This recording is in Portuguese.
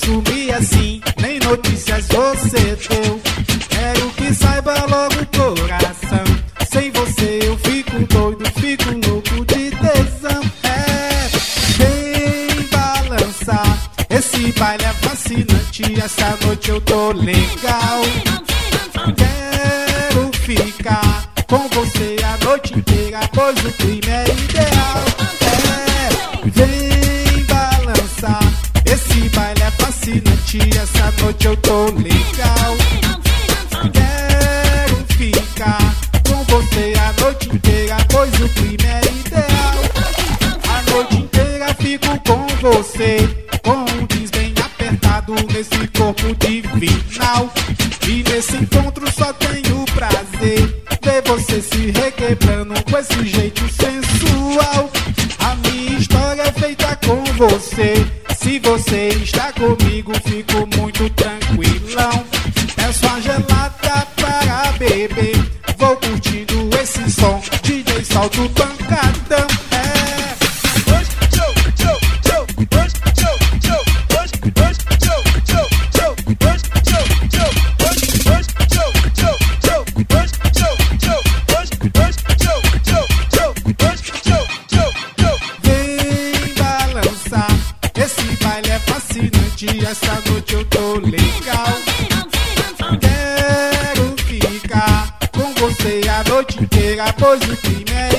sumir assim, nem notícias você deu. Quero que saiba logo o coração, sem você eu fico doido, fico louco de tesão. Vem balançar, esse baile é fascinante, essa noite eu tô legal. Quero ficar com você a noite inteira, pois o crime é ideal. Vem balançar, esse baile é fascinante, essa noite eu tô legal. Quero ficar com você a noite inteira, pois o crime é ideal. A noite inteira fico com você, com um jeans bem apertado nesse corpo divinal. E nesse encontro só tenho prazer ver você se requebrando com esse jeito sensual. A minha história é feita com você, se você está comigo fico muito tranquilão. Peço a gelada para beber, vou curtindo esse som, DJ solta o pancadão. Essa noite eu tô legal. Quero ficar com você a noite inteira, pois o crime é